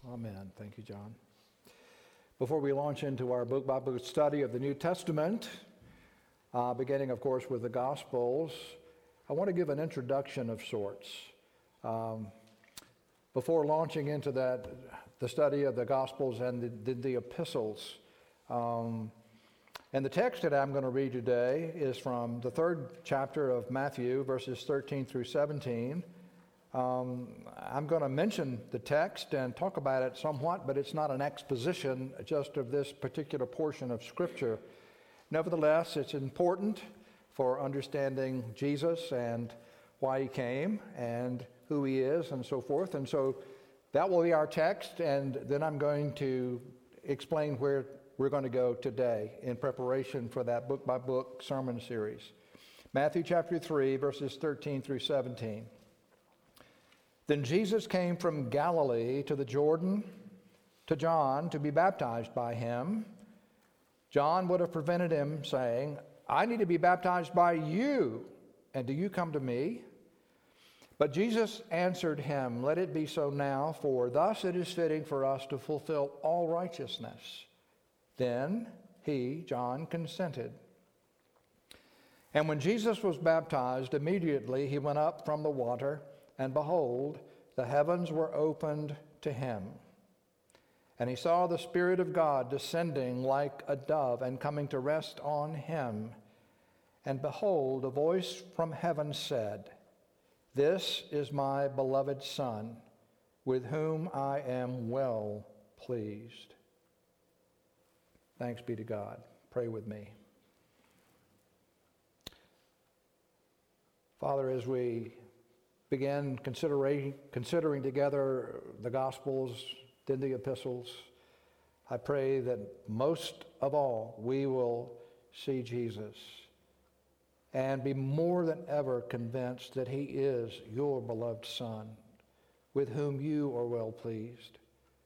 Amen. Thank you, John. Before we launch into our book-by-book study of the New Testament, beginning, of course, with the Gospels, I want to give an introduction of sorts. Before launching into that, the study of the Gospels and the epistles, and the text that I'm going to read today is from the 3rd chapter of Matthew, verses 13 through 17. I'm going to mention the text and talk about it somewhat, but it's not an exposition just of this particular portion of Scripture. Nevertheless, it's important for understanding Jesus and why he came and who he is and so forth. And so that will be our text, and then I'm going to explain where we're going to go today in preparation for that book-by-book sermon series. Matthew chapter 3, verses 13 through 17. Then Jesus came from Galilee to the Jordan to John to be baptized by him. John would have prevented him, saying, I need to be baptized by you, and do you come to me? But Jesus answered him, Let it be so now, for thus it is fitting for us to fulfill all righteousness. Then he, John, consented. And when Jesus was baptized, immediately he went up from the water, and behold, the heavens were opened to him. And he saw the Spirit of God descending like a dove and coming to rest on him. And behold, a voice from heaven said, This is my beloved Son, with whom I am well pleased. Thanks be to God. Pray with me. Father, as we begin considering together the Gospels, then the epistles, I pray that most of all we will see Jesus and be more than ever convinced that he is your beloved Son, with whom you are well pleased.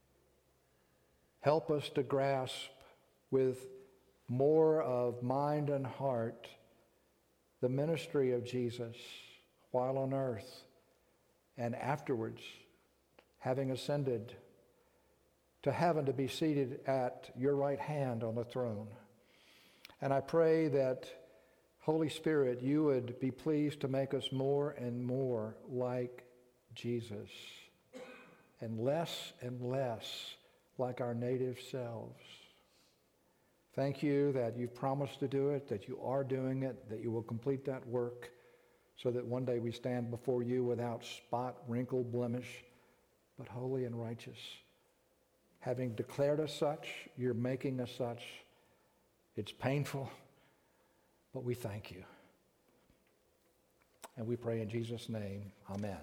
Help us to grasp with more of mind and heart the ministry of Jesus while on earth, and afterwards, having ascended to heaven to be seated at your right hand on the throne. And I pray that, Holy Spirit, you would be pleased to make us more and more like Jesus, and less like our native selves. Thank you that you've promised to do it, that you are doing it, that you will complete that work, so that one day we stand before you without spot, wrinkle, blemish, but holy and righteous. Having declared us such, you're making us such. It's painful, but we thank you. And we pray in Jesus' name, amen.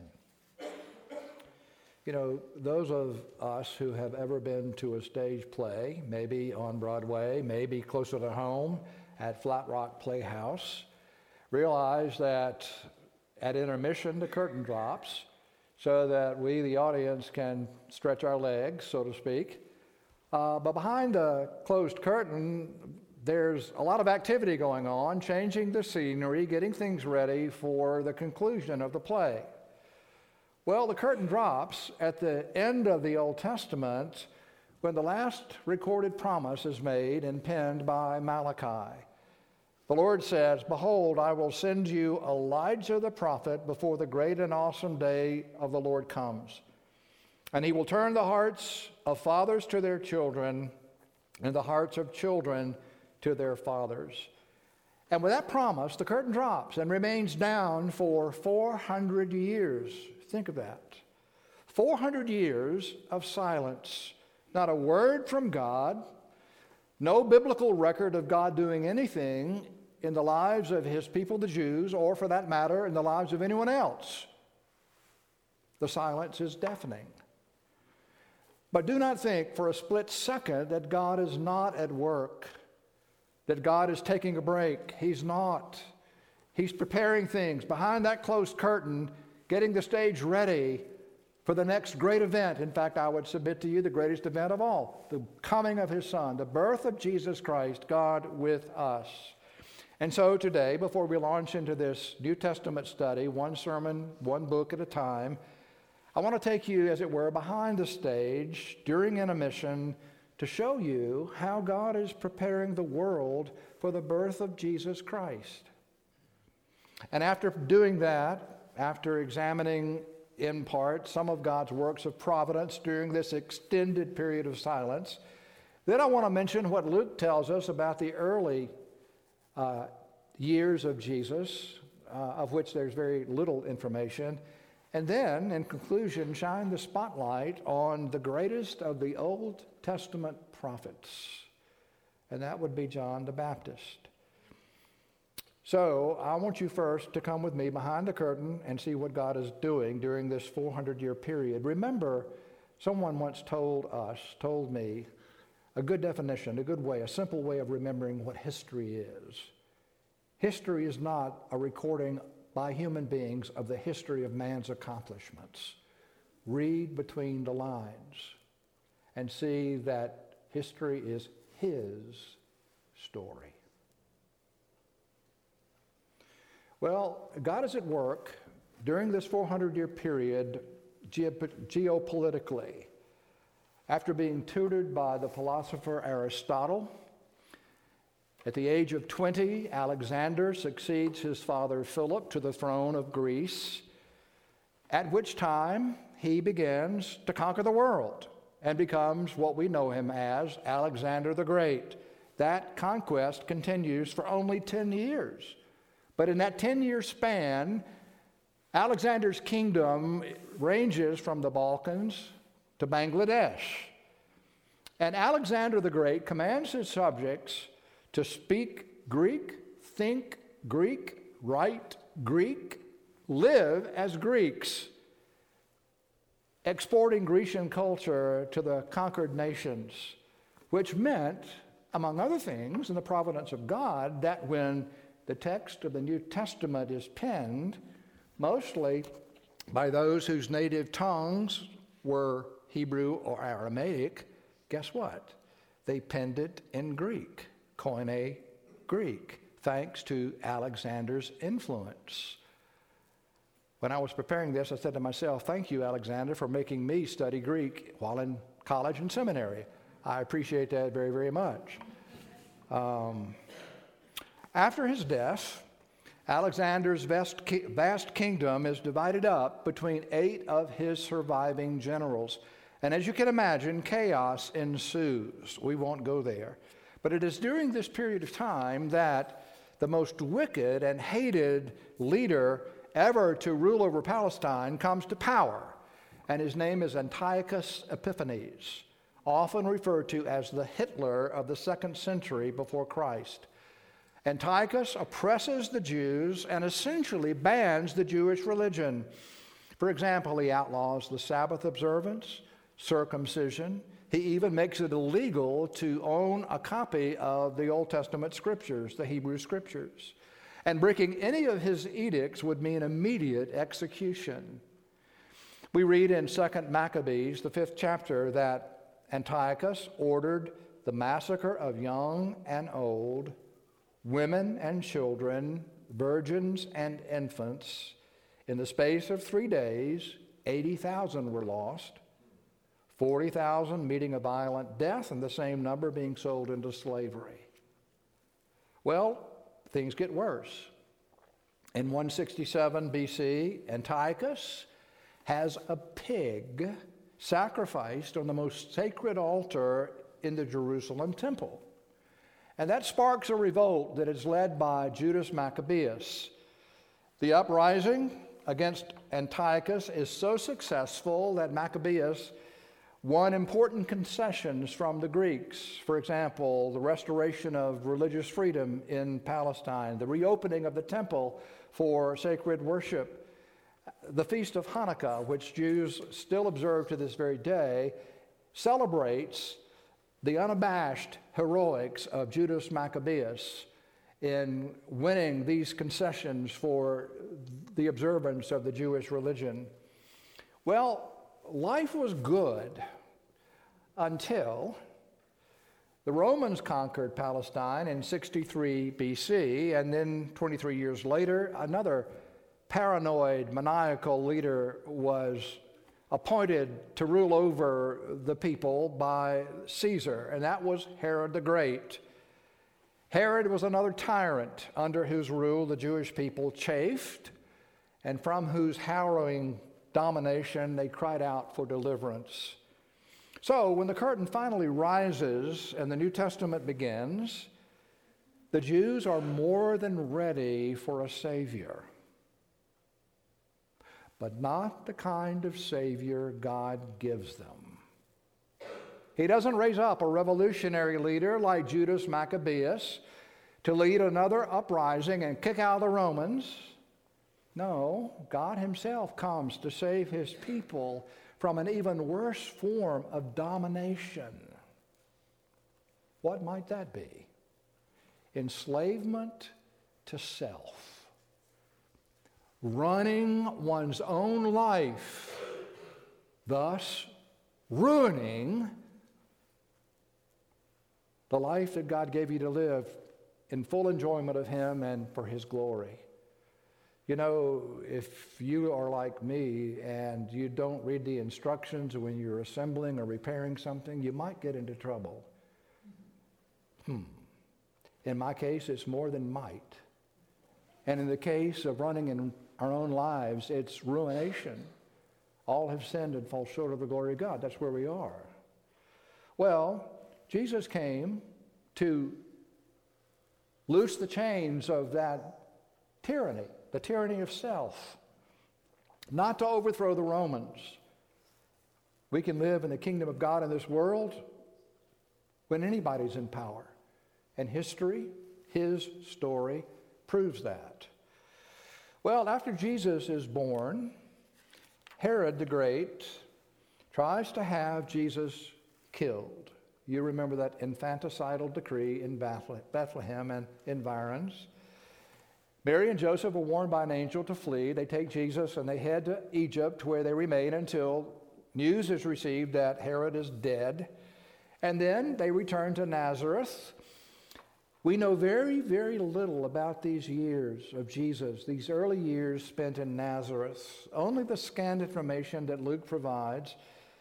You know, those of us who have ever been to a stage play, maybe on Broadway, maybe closer to home at Flat Rock Playhouse, realize that at intermission the curtain drops so that we, the audience, can stretch our legs, so to speak. But behind the closed curtain, there's a lot of activity going on, changing the scenery, getting things ready for the conclusion of the play. Well, the curtain drops at the end of the Old Testament when the last recorded promise is made and penned by Malachi. The Lord says, Behold, I will send you Elijah the prophet before the great and awesome day of the Lord comes. And he will turn the hearts of fathers to their children and the hearts of children to their fathers. And with that promise, the curtain drops and remains down for 400 years. Think of that. 400 years of silence. Not a word from God. No biblical record of God doing anything in the lives of his people, the Jews, or for that matter, in the lives of anyone else. The silence is deafening. But do not think for a split second that God is not at work, that God is taking a break. He's not. He's preparing things behind that closed curtain, getting the stage ready for the next great event. In fact, I would submit to you the greatest event of all, the coming of his Son, the birth of Jesus Christ, God with us. And so today, before we launch into this New Testament study, one sermon, one book at a time, I want to take you, as it were, behind the stage during intermission to show you how God is preparing the world for the birth of Jesus Christ. And after doing that, after examining in part some of God's works of providence during this extended period of silence, then I want to mention what Luke tells us about the early years of Jesus, of which there's very little information. And then, in conclusion, shine the spotlight on the greatest of the Old Testament prophets, and that would be John the Baptist. So I want you first to come with me behind the curtain and see what God is doing during this 400-year period. Remember, someone once told me, a good definition, a good way, a simple way of remembering what history is. History is not a recording by human beings of the history of man's accomplishments. Read between the lines and see that history is his story. Well, God is at work during this 400-year period geopolitically. After being tutored by the philosopher Aristotle, at the age of 20, Alexander succeeds his father Philip to the throne of Greece, at which time he begins to conquer the world and becomes what we know him as Alexander the Great. That conquest continues for only 10 years. But in that 10-year span, Alexander's kingdom ranges from the Balkans to Bangladesh. And Alexander the Great commands his subjects to speak Greek, think Greek, write Greek, live as Greeks, exporting Grecian culture to the conquered nations, which meant, among other things, in the providence of God, that when the text of the New Testament is penned, mostly by those whose native tongues were Hebrew or Aramaic, guess what? They penned it in Greek. Koine Greek, thanks to Alexander's influence. When I was preparing this, I said to myself, thank you, Alexander, for making me study Greek while in college and seminary. I appreciate that very, very much. After his death, Alexander's vast kingdom is divided up between 8 of his surviving generals. And as you can imagine, chaos ensues. We won't go there. But it is during this period of time that the most wicked and hated leader ever to rule over Palestine comes to power. And his name is Antiochus Epiphanes, often referred to as the Hitler of the 2nd century before Christ. Antiochus oppresses the Jews and essentially bans the Jewish religion. For example, he outlaws the Sabbath observance, circumcision. He even makes it illegal to own a copy of the Old Testament scriptures, the Hebrew scriptures. And breaking any of his edicts would mean immediate execution. We read in 2 Maccabees, the 5th chapter, that Antiochus ordered the massacre of young and old, women and children, virgins and infants. In the space of 3 days, 80,000 were lost, 40,000 meeting a violent death, and the same number being sold into slavery. Well, things get worse. In 167 BC, Antiochus has a pig sacrificed on the most sacred altar in the Jerusalem temple. And that sparks a revolt that is led by Judas Maccabeus. The uprising against Antiochus is so successful that Maccabeus won important concessions from the Greeks. For example, the restoration of religious freedom in Palestine, the reopening of the temple for sacred worship, the Feast of Hanukkah, which Jews still observe to this very day, celebrates the unabashed heroics of Judas Maccabeus in winning these concessions for the observance of the Jewish religion. Well, life was good until the Romans conquered Palestine in 63 BC, and then 23 years later, another paranoid, maniacal leader was appointed to rule over the people by Caesar, and that was Herod the Great. Herod was another tyrant under whose rule the Jewish people chafed, and from whose harrowing domination they cried out for deliverance. So when the curtain finally rises and the New Testament begins, the Jews are more than ready for a Savior, but not the kind of Savior God gives them. He doesn't raise up a revolutionary leader like Judas Maccabeus to lead another uprising and kick out the Romans. No, God himself comes to save his people from an even worse form of domination. What might that be? Enslavement to self. Running one's own life, thus ruining the life that God gave you to live in full enjoyment of him and for his glory. You know, if you are like me and you don't read the instructions when you're assembling or repairing something, you might get into trouble. In my case, it's more than might. And in the case of running in our own lives, it's ruination. All have sinned and fall short of the glory of God. That's where we are. Well, Jesus came to loose the chains of that tyranny, the tyranny of self, not to overthrow the Romans. We can live in the kingdom of God in this world when anybody's in power. And history, his story, proves that. Well, after Jesus is born, Herod the Great tries to have Jesus killed. You remember that infanticidal decree in Bethlehem and environs. Mary and Joseph are warned by an angel to flee. They take Jesus and they head to Egypt, where they remain until news is received that Herod is dead. And then they return to Nazareth. We know very, very little about these years of Jesus, these early years spent in Nazareth. Only the scant information that Luke provides.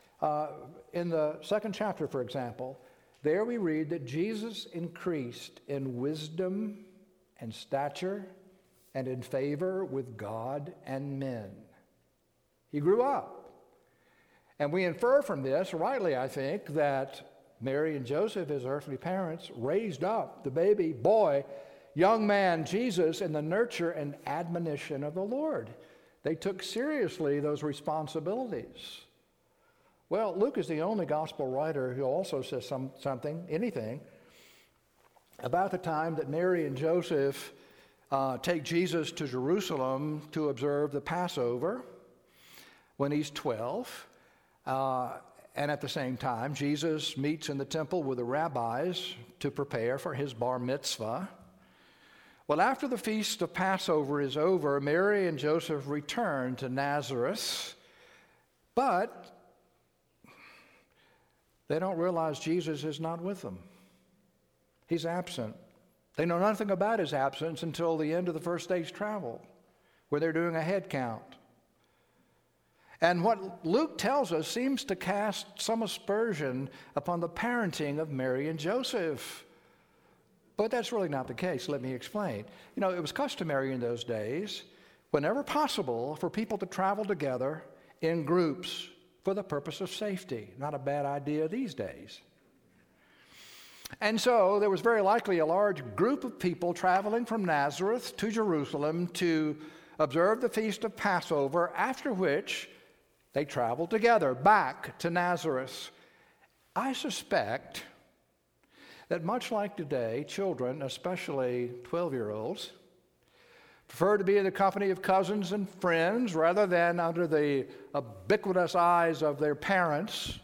In the second chapter, for example, there we read that Jesus increased in wisdom and stature and in favor with God and men. He grew up. And we infer from this, rightly I think, that Mary and Joseph, his earthly parents, raised up the baby boy, young man Jesus in the nurture and admonition of the Lord. They took seriously those responsibilities. Well, Luke is the only gospel writer who also says anything, about the time that Mary and Joseph take Jesus to Jerusalem to observe the Passover when he's 12. And at the same time, Jesus meets in the temple with the rabbis to prepare for his bar mitzvah. Well, after the feast of Passover is over, Mary and Joseph return to Nazareth, but they don't realize Jesus is not with them. He's absent. They know nothing about his absence until the end of the first day's travel, where they're doing a head count. And what Luke tells us seems to cast some aspersion upon the parenting of Mary and Joseph. But that's really not the case. Let me explain. You know, it was customary in those days, whenever possible, for people to travel together in groups for the purpose of safety. Not a bad idea these days. And so there was very likely a large group of people traveling from Nazareth to Jerusalem to observe the feast of Passover, after which they traveled together back to Nazareth. I suspect that much like today, children, especially 12-year-olds, prefer to be in the company of cousins and friends rather than under the ubiquitous eyes of their parents.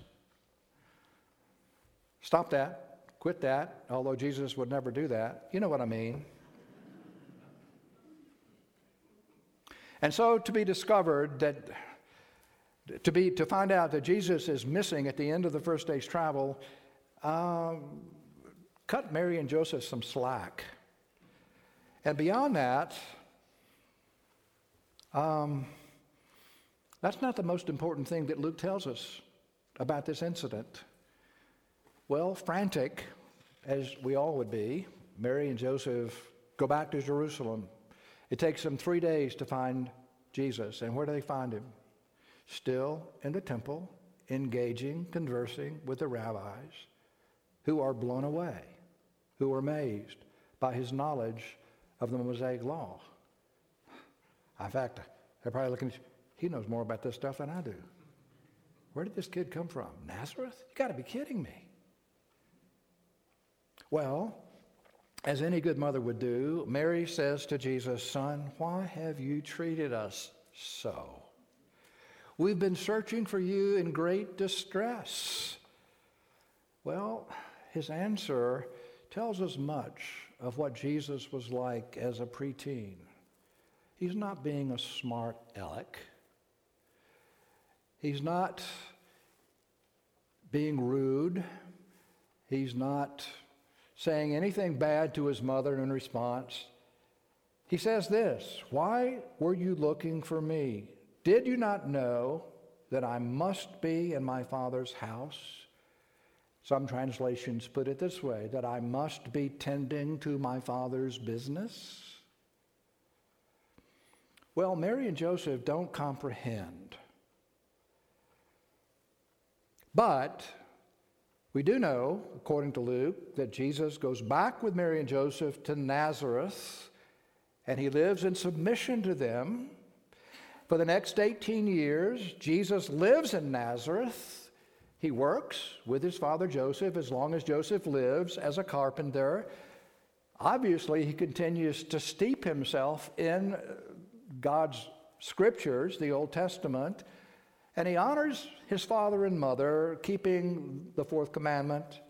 Stop that. Quit that, although Jesus would never do that. You know what I mean. And so to be discovered that to find out that Jesus is missing at the end of the first day's travel, cut Mary and Joseph some slack. And beyond that, That's not the most important thing that Luke tells us about this incident. Well, frantic, as we all would be, Mary and Joseph go back to Jerusalem. It takes them 3 days to find Jesus. And where do they find him? Still in the temple, engaging, conversing with the rabbis who are blown away, who are amazed by his knowledge of the Mosaic law. In fact, they're probably looking, he knows more about this stuff than I do. Where did this kid come from? Nazareth? You got to be kidding me. Well, as any good mother would do, Mary says to Jesus, "Son, why have you treated us so? We've been searching for you in great distress." Well, his answer tells us much of what Jesus was like as a preteen. He's not being a smart aleck. He's not being rude. He's not saying anything bad to his mother in response. He says this, "Why were you looking for me? Did you not know that I must be in my Father's house?" Some translations put it this way, that I must be tending to my Father's business. Well, Mary and Joseph don't comprehend. But we do know, according to Luke, that Jesus goes back with Mary and Joseph to Nazareth, and he lives in submission to them. For the next 18 years, Jesus lives in Nazareth. He works with his father Joseph as long as Joseph lives as a carpenter. Obviously, he continues to steep himself in God's scriptures, the Old Testament, and he honors his father and mother, keeping the fourth commandment,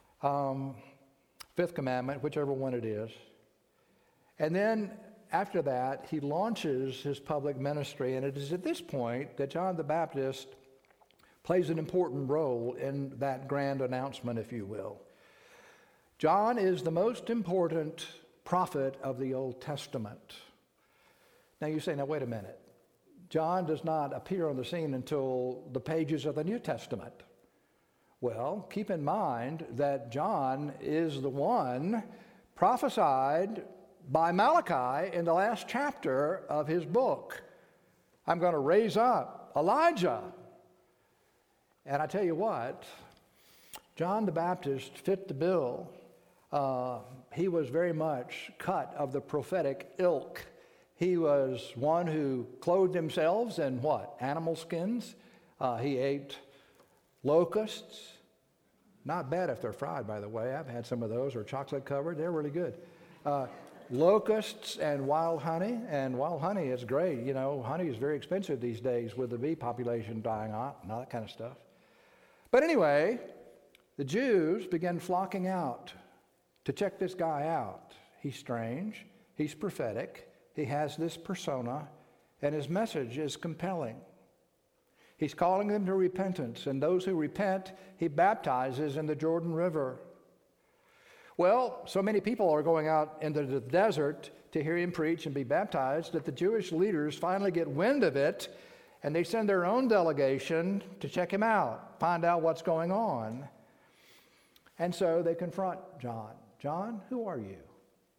fifth commandment, whichever one it is. And then after that, he launches his public ministry, and it is at this point that John the Baptist plays an important role in that grand announcement, if you will. John is the most important prophet of the Old Testament. Now you say, now wait a minute. John does not appear on the scene until the pages of the New Testament. Well, keep in mind that John is the one prophesied by Malachi in the last chapter of his book. I'm going to raise up Elijah. And I tell you what, John the Baptist fit the bill. He was very much cut of the prophetic ilk. He was one who clothed himself in what? Animal skins. He ate locusts. Not bad if they're fried, by the way. I've had some of those, or chocolate covered. They're really good. Locusts and wild honey. And wild honey is great. You know, honey is very expensive these days with the bee population dying out and all that kind of stuff. But anyway, the Jews began flocking out to check this guy out. He's strange. He's prophetic. He has this persona, and his message is compelling. He's calling them to repentance, and those who repent, he baptizes in the Jordan River. Well, so many people are going out into the desert to hear him preach and be baptized that the Jewish leaders finally get wind of it, and they send their own delegation to check him out, find out what's going on. And so they confront John. John, who are you?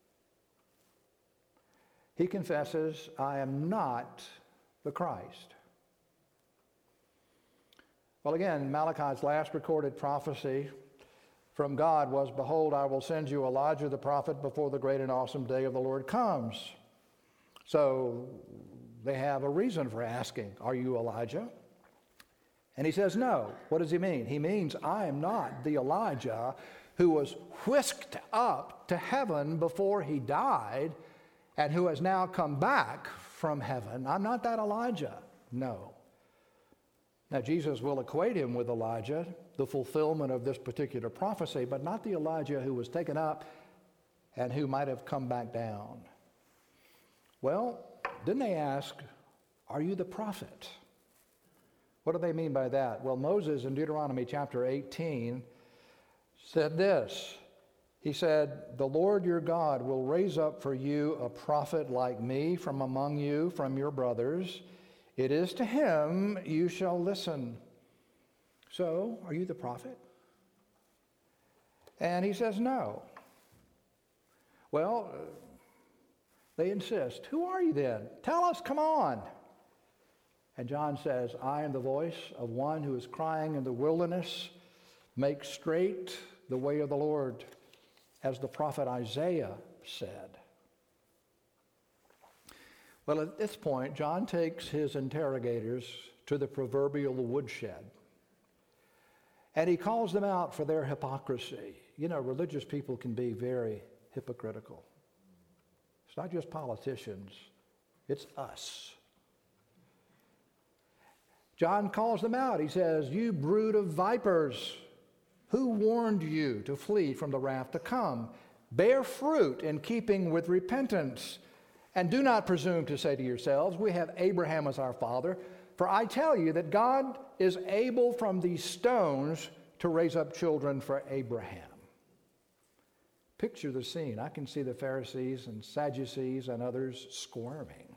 He confesses, I am not the Christ. Well, again, Malachi's last recorded prophecy from God was, behold, I will send you Elijah the prophet before the great and awesome day of the Lord comes. So they have a reason for asking, are you Elijah? And he says, no. What does he mean? He means, I am not the Elijah who was whisked up to heaven before he died and who has now come back from heaven. I'm not that Elijah. No. Now, Jesus will equate him with Elijah, the fulfillment of this particular prophecy, but not the Elijah who was taken up and who might have come back down. Well, then they ask, are you the prophet? What do they mean by that? Well, Moses in Deuteronomy chapter 18 said this. He said, the Lord your God will raise up for you a prophet like me from among you, from your brothers. It is to him you shall listen. So, are you the prophet? And he says, no. Well, they insist. Who are you then? Tell us, come on. And John says, I am the voice of one who is crying in the wilderness, make straight the way of the Lord, as the prophet Isaiah said. Well, at this point, John takes his interrogators to the proverbial woodshed. And he calls them out for their hypocrisy. You know, religious people can be very hypocritical. It's not just politicians, it's us. John calls them out. He says, you brood of vipers, who warned you to flee from the wrath to come? Bear fruit in keeping with repentance. And do not presume to say to yourselves, we have Abraham as our father. For I tell you that God is able from these stones to raise up children for Abraham. Picture the scene. I can see the Pharisees and Sadducees and others squirming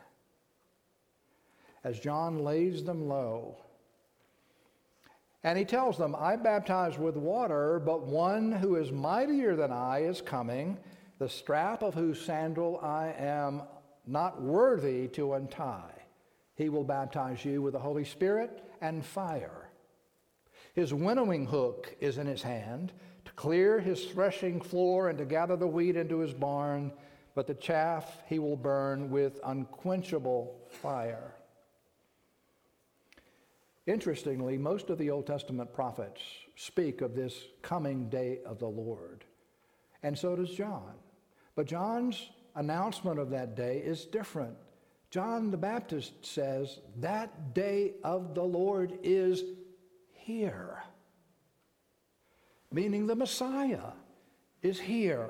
as John lays them low. And he tells them, I baptize with water, but one who is mightier than I is coming, the strap of whose sandal I am not worthy to untie. He will baptize you with the Holy Spirit and fire. His winnowing hook is in his hand to clear his threshing floor and to gather the wheat into his barn, but the chaff he will burn with unquenchable fire. Interestingly, most of the Old Testament prophets speak of this coming day of the Lord, and so does John. But John's announcement of that day is different. John the Baptist says that day of the Lord is here, meaning the Messiah is here.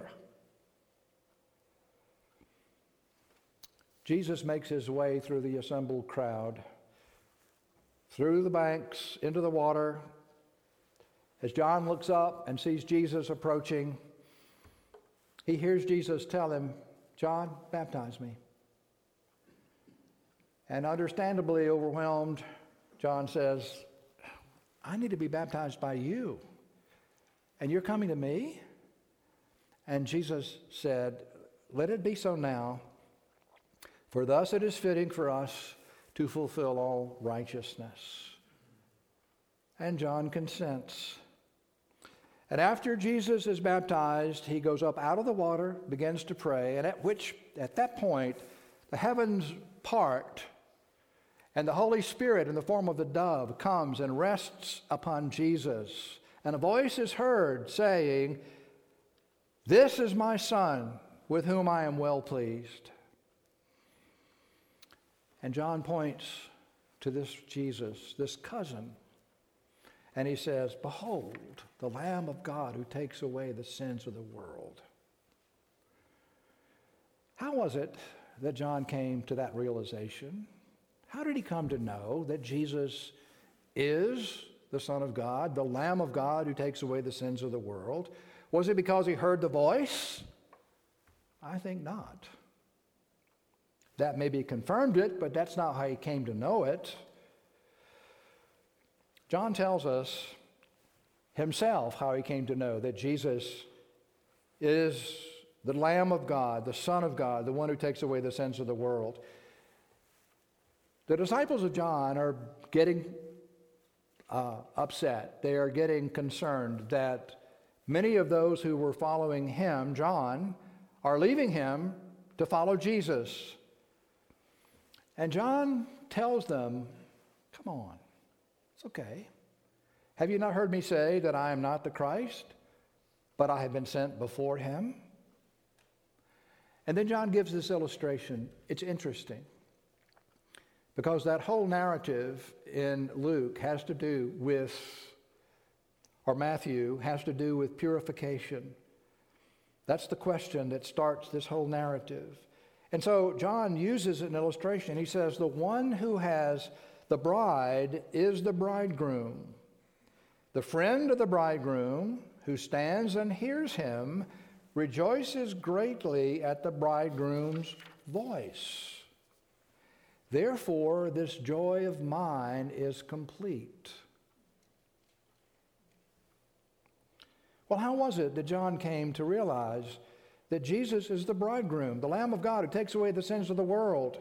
Jesus makes his way through the assembled crowd, through the banks, into the water. As John looks up and sees Jesus approaching, he hears Jesus tell him, John, baptize me. And understandably overwhelmed, John says, I need to be baptized by you, and you're coming to me? And Jesus said, let it be so now, for thus it is fitting for us to fulfill all righteousness. And John consents. And after Jesus is baptized, he goes up out of the water, begins to pray, and at that point, the heavens part, and the Holy Spirit in the form of the dove comes and rests upon Jesus. And a voice is heard saying, this is my Son, with whom I am well pleased. And John points to this Jesus, this cousin, and he says, behold, the Lamb of God who takes away the sins of the world. How was it that John came to that realization? How did he come to know that Jesus is the Son of God, the Lamb of God who takes away the sins of the world? Was it because he heard the voice? I think not. That maybe confirmed it, but that's not how he came to know it. John tells us himself how he came to know that Jesus is the Lamb of God, the Son of God, the one who takes away the sins of the world. The disciples of John are getting upset. They are getting concerned that many of those who were following him, John, are leaving him to follow Jesus. And John tells them, come on, it's okay. Have you not heard me say that I am not the Christ, but I have been sent before him? And then John gives this illustration. It's interesting because that whole narrative in Luke has to do with, or Matthew has to do with purification. That's the question that starts this whole narrative. And so John uses an illustration. He says, the one who has the bride is the bridegroom. The friend of the bridegroom who stands and hears him rejoices greatly at the bridegroom's voice. Therefore, this joy of mine is complete. Well, how was it that John came to realize that Jesus is the bridegroom, the Lamb of God who takes away the sins of the world?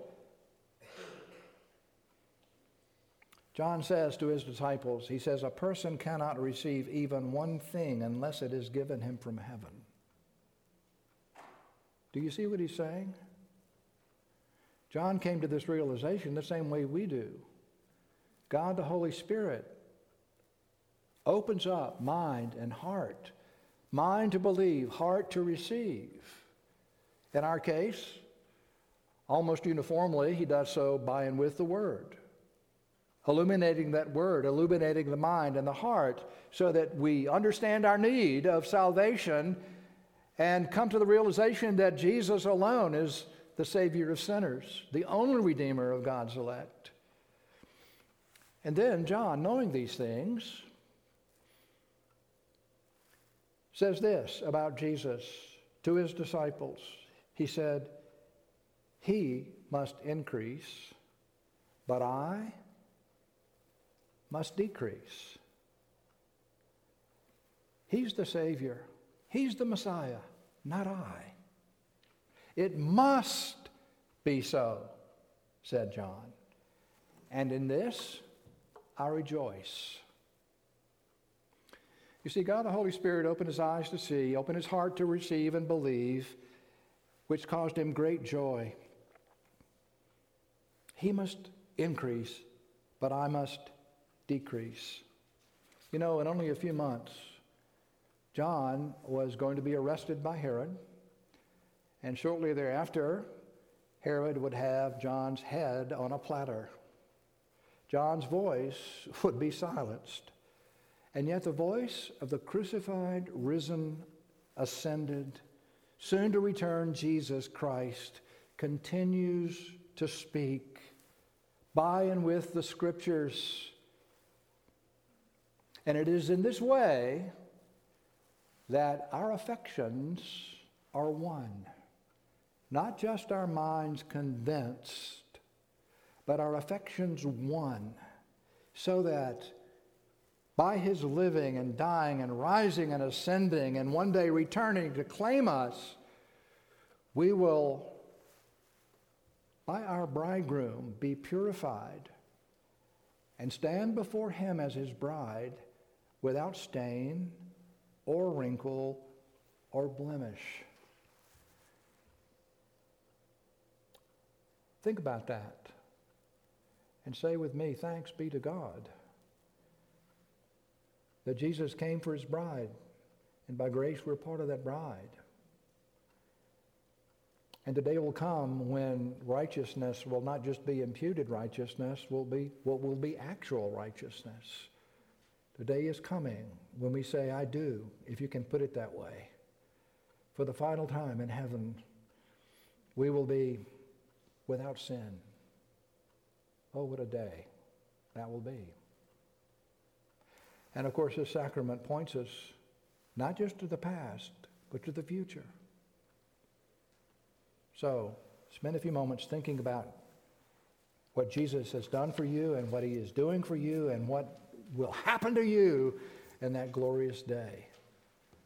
John says to his disciples, he says, a person cannot receive even one thing unless it is given him from heaven. Do you see what he's saying? John came to this realization the same way we do. God, the Holy Spirit, opens up mind and heart. Mind to believe, heart to receive. In our case, almost uniformly, he does so by and with the Word. Illuminating that Word, illuminating the mind and the heart so that we understand our need of salvation and come to the realization that Jesus alone is the Savior of sinners, the only Redeemer of God's elect. And then John, knowing these things, says this about Jesus to his disciples. He said, he must increase, but I must decrease. He's the Savior. He's the Messiah, not I. It must be so, said John. And in this, I rejoice. You see, God the Holy Spirit opened his eyes to see, opened his heart to receive and believe, which caused him great joy. He must increase, but I must decrease. You know, in only a few months, John was going to be arrested by Herod, and shortly thereafter, Herod would have John's head on a platter. John's voice would be silenced. And yet the voice of the crucified, risen, ascended, soon to return Jesus Christ continues to speak by and with the Scriptures. And it is in this way that our affections are one. Not just our minds convinced, but our affections one, so that by his living and dying and rising and ascending and one day returning to claim us, we will, by our bridegroom, be purified and stand before him as his bride without stain or wrinkle or blemish. Think about that and say with me, thanks be to God that Jesus came for his bride, and by grace we're part of that bride. And the day will come when righteousness will not just be imputed righteousness, will be actual righteousness. The day is coming when we say, I do, if you can put it that way. For the final time in heaven, we will be without sin. Oh, what a day that will be. And of course, this sacrament points us not just to the past, but to the future. So, spend a few moments thinking about what Jesus has done for you and what he is doing for you and what will happen to you in that glorious day.